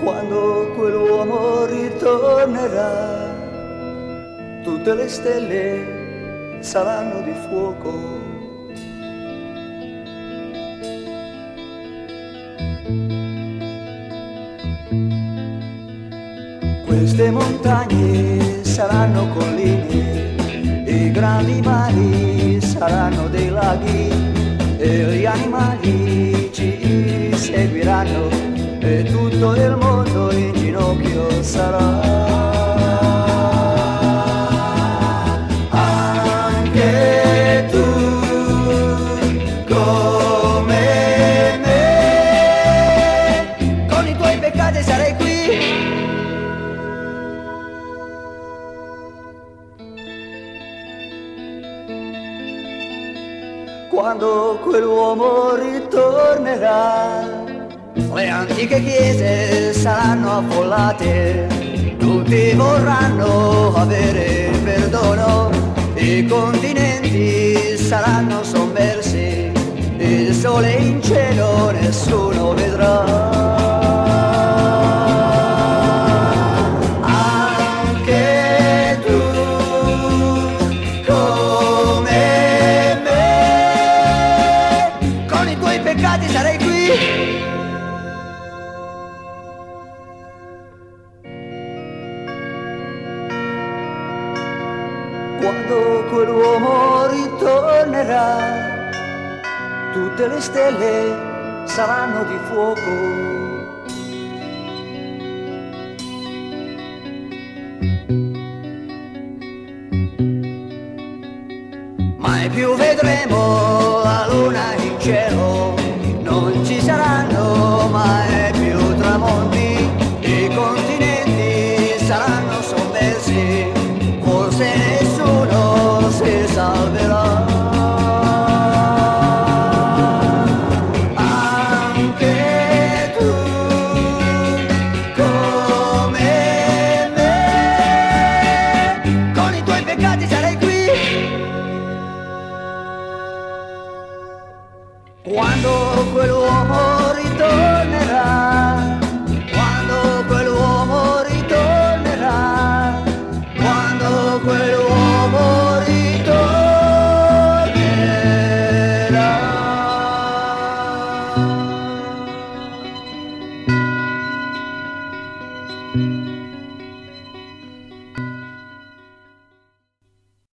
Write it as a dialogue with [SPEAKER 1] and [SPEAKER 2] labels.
[SPEAKER 1] Quando quell'uomo ritornerà, tutte le stelle saranno di fuoco. Queste montagne saranno colline, i grandi mari saranno dei laghi, e gli animali ci seguiranno, e tutto il mondo in ginocchio sarà. Anche tu, come me, con i tuoi peccati sarai qui. Quando quell'uomo ritornerà, le antiche chiese saranno affollate, tutti vorranno avere perdono, i continenti saranno sommersi, il sole in cielo nessuno vedrà. Anche tu, come me, con i tuoi peccati sarai qui. Quando quell'uomo ritornerà, tutte le stelle saranno di fuoco. Mai più vedremo la luna in cielo, non ci saranno mai più tramonti, i continenti saranno sommersi, forse nessuno si salverà. Anche tu, come me, con i tuoi peccati sarai qui. Quando quell'uomo